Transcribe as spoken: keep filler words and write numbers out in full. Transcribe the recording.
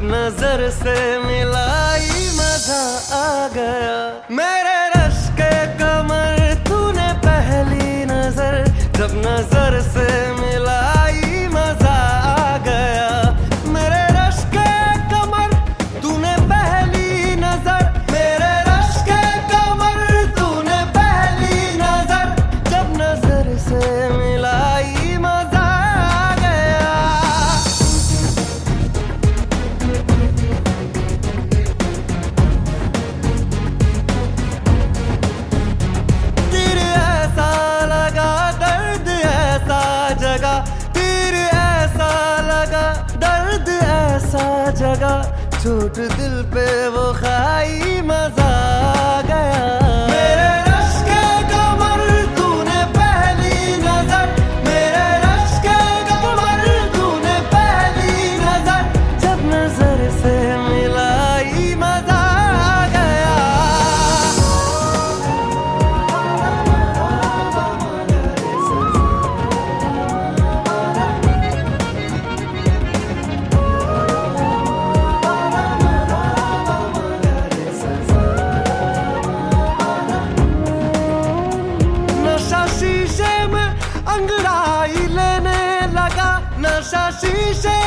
नजर से मिलाई मजा आ गया। मेरे रश के कमर तूने पहली नजर, जब नजर से मिलाई मजा आ गया। मेरे रश के कमर तूने पहली नजर, मेरे रश के कमर तूने पहली नजर, जब नजर से मिलाई मजा आ गया। तीर ऐसा लगा दर्द ऐसा जगा, तीर ऐसा लगा दर्द ऐसा जगा, चोट दिल पे वो खाई मजा आ गया। मेरे रश के कमर तूने पहली नजर, मेरे रश के कमर तूने पहली नजर, जब नजर से मिलाई मजा आ गया। नशा शीशे में अंगड़ाई लेने लगा, नशा शीशे